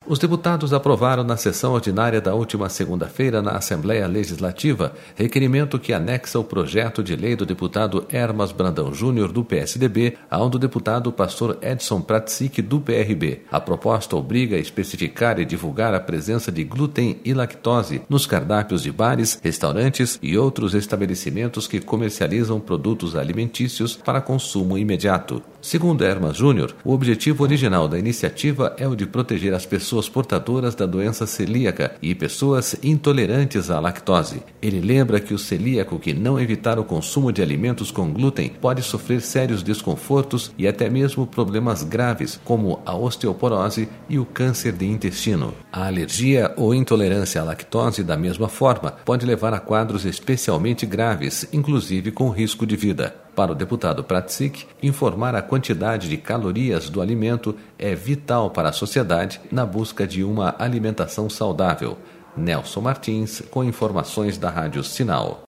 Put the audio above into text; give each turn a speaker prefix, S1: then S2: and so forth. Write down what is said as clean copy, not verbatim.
S1: Os deputados aprovaram na sessão ordinária da última segunda-feira na Assembleia Legislativa requerimento que anexa o projeto de lei do deputado Hermas Brandão Júnior, do PSDB, ao do deputado pastor Edson Pratsic, do PRB. A proposta obriga a especificar e divulgar a presença de glúten e lactose nos cardápios de bares, restaurantes e outros estabelecimentos que comercializam produtos alimentícios para consumo imediato. Segundo Hermas Júnior, o objetivo original da iniciativa é o de proteger as pessoas portadoras da doença celíaca e pessoas intolerantes à lactose. Ele lembra que o celíaco que não evitar o consumo de alimentos com glúten pode sofrer sérios desconfortos e até mesmo problemas graves, como a osteoporose e o câncer de intestino. A alergia ou intolerância à lactose, da mesma forma, pode levar a quadros especialmente graves, inclusive com risco de vida. Para o deputado Pratsic, informar a quantidade de calorias do alimento é vital para a sociedade na busca de uma alimentação saudável. Nelson Martins, com informações da Rádio Sinal.